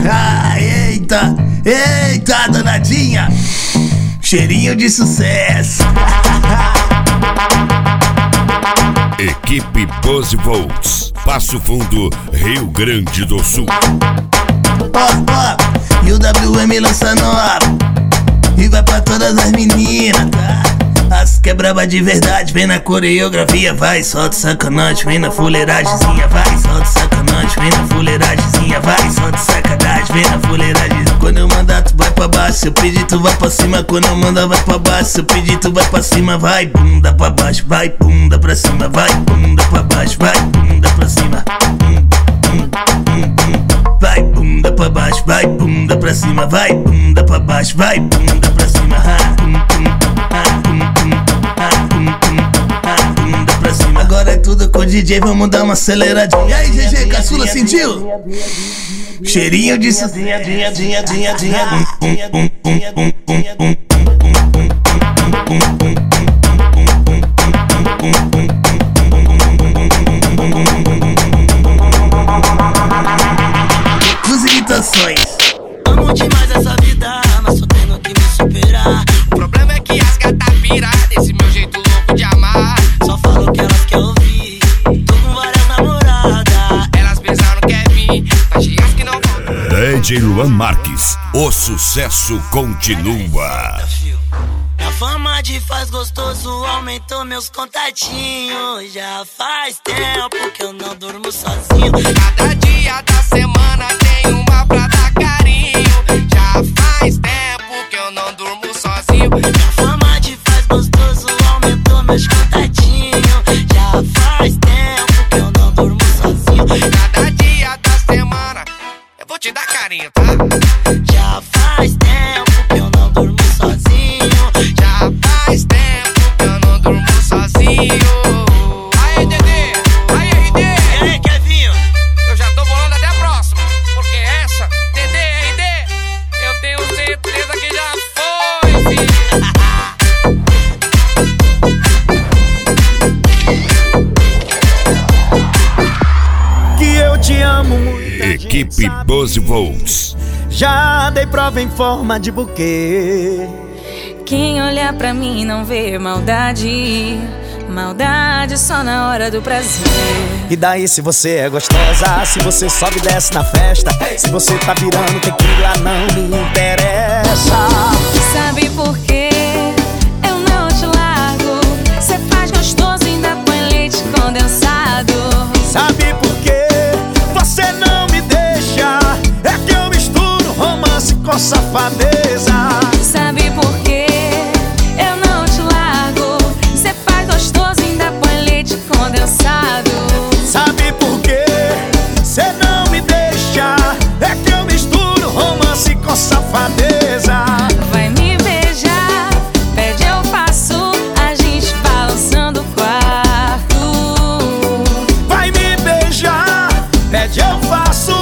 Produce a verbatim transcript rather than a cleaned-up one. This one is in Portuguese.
Ah, eita, eita, danadinha. Cheirinho de sucesso. Equipe doze volts, Passo Fundo, Rio Grande do Sul. Ó, ó, e o W M lança nova e vai pra todas as meninas, tá? As que é braba de verdade, vem na coreografia, vai, solta sacanagem, vem na fuleiragemzinha, vai, solta sacanagem, vem na fuleiragemzinha, vai, solta sacanagem, vem na fuleiragem. Quando eu mandar tu vai pra baixo, se eu pedir tu vai pra cima, quando eu mandar vai pra baixo, se eu pedir tu vai pra cima, vai, bunda pra baixo, vai, bunda pra cima, vai, bunda pra baixo, vai, bunda pra cima. Vai, bunda pra baixo, vai, bunda pra cima, vai, bunda pra baixo, vai, bunda pra cima. Bunda pra cima. Agora é tudo com o D J, vamos dar uma aceleradinha. E aí, G G, caçula, sentiu? Cheirinho de sozinha, dinha, dinha, dinha, dinha. Duas imitações. Amo demais essa vida, mas só tenho que me superar. O problema é que as gatas piram desse meu jeito louco de amar. Só falo que elas querem ouvir. Tô com várias namoradas. Elas pensaram que é mim, mas de as que não vão. D J Luan Marques, o sucesso continua. A fama de faz gostoso aumentou meus contatinhos. Já faz tempo que eu não durmo sozinho. Cada dia da semana tem uma pra dar carinho. Já faz tempo que eu não durmo sozinho. A fama de faz gostoso aumentou meus contatinhos. Já faz tempo que eu não durmo sozinho. Cada dia da semana eu vou te dar carinho, tá? Já faz tempo que eu não durmo sozinho. Já faz tempo que eu não durmo sozinho. Aí, Dedê, aí, R D. E aí, Kevinho? Eu já tô bolando até a próxima, porque essa, Dedê, R D, eu tenho certeza que já foi, filho. Que eu te amo muito. Equipe doze volts. Já dei prova em forma de buquê. Quem olhar pra mim não vê maldade. Maldade só na hora do prazer. E daí se você é gostosa, se você sobe e desce na festa, se você tá virando tequila não me interessa. Sabe por quê? Eu não te largo. Cê faz gostoso e ainda põe leite condensado. Sabe por quê? Você não me deixa. É que eu misturo romance com safadeza. Sabe por quê? Eu não te largo. Cê faz gostoso e ainda põe leite condensado. Sabe por quê? Cê não me deixa. É que eu misturo romance com safadeza. Vai me beijar, pede eu faço, a gente balançando o quarto. Vai me beijar, pede eu faço,